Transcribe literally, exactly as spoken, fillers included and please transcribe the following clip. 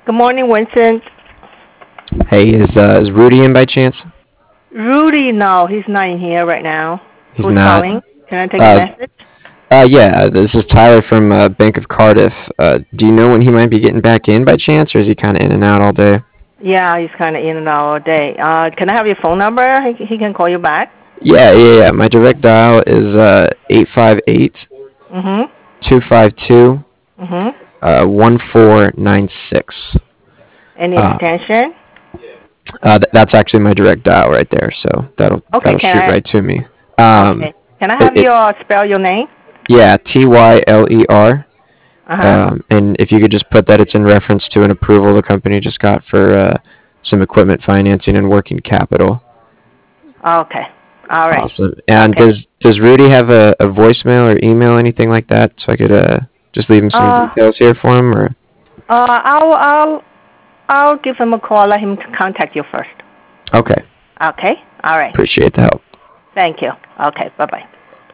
Good morning, Vincent. Hey, is uh, is Rudy in by chance? Rudy, no, he's not in here right now. He's Who's not. calling? Can I take a Uh, message? uh, yeah. uh, This is Tyler from uh, Bank of Cardiff. Uh, do you know when he might be getting back in by chance, or is he kind of in and out all day? Yeah, he's kind of in and out all day. Uh, can I have your phone number? He, he can call you back. Yeah, yeah, yeah. My direct dial is uh eight five eight Mhm. two five two Mhm. uh one four nine six. Any Uh, extension? uh, th- that's actually my direct dial right there. So that'll Okay. that'll Can shoot right I? to me. Um, Okay. Can I it, have it your spell your name? yeah, T Y L E R. Uh huh. Um, and if you could just put that it's in reference to an approval the company just got for uh, some equipment financing and working capital. Okay. All right. Awesome. And Okay. does does Rudy have a, a voicemail or email anything like that so I could uh, just leave him some Uh. details here for him? Or Uh. I'll. I'll. I'll give him a call. Let him contact you first. okay, Okay. All right. appreciate the help. Thank you. Okay. Bye bye.